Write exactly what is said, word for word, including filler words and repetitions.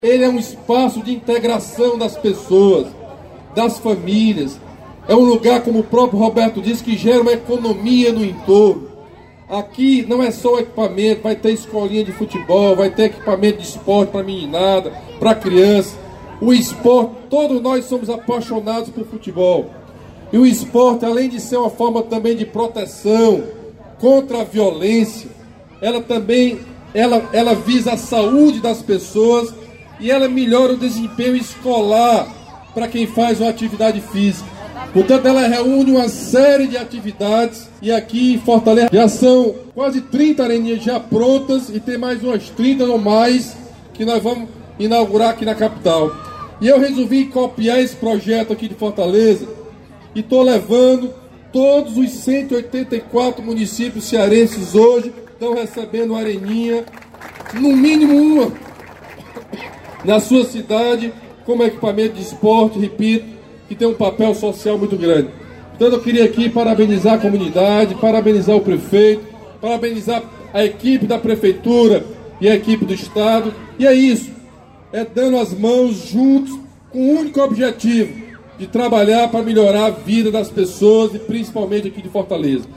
Ele é um espaço de integração das pessoas, das famílias. É um lugar, como o próprio Roberto disse, que gera uma economia no entorno. Aqui não é só equipamento, vai ter escolinha de futebol, vai ter equipamento de esporte para meninada, para criança. O esporte, todos nós somos apaixonados por futebol. E o esporte, além de ser uma forma também de proteção contra a violência, ela também ela, ela visa a saúde das pessoas e ela melhora o desempenho escolar para quem faz uma atividade física. Portanto, ela reúne uma série de atividades e aqui em Fortaleza já são quase trinta areninhas já prontas e tem mais umas trinta ou mais que nós vamos inaugurar aqui na capital. E eu resolvi copiar esse projeto aqui de Fortaleza e estou levando todos os cento e oitenta e quatro municípios cearenses hoje estão recebendo uma areninha, no mínimo uma, na sua cidade, como equipamento de esporte, repito, que tem um papel social muito grande. Portanto, eu queria aqui parabenizar a comunidade, parabenizar o prefeito, parabenizar a equipe da prefeitura e a equipe do estado. E é isso, é dando as mãos juntos com o único objetivo de trabalhar para melhorar a vida das pessoas e principalmente aqui de Fortaleza.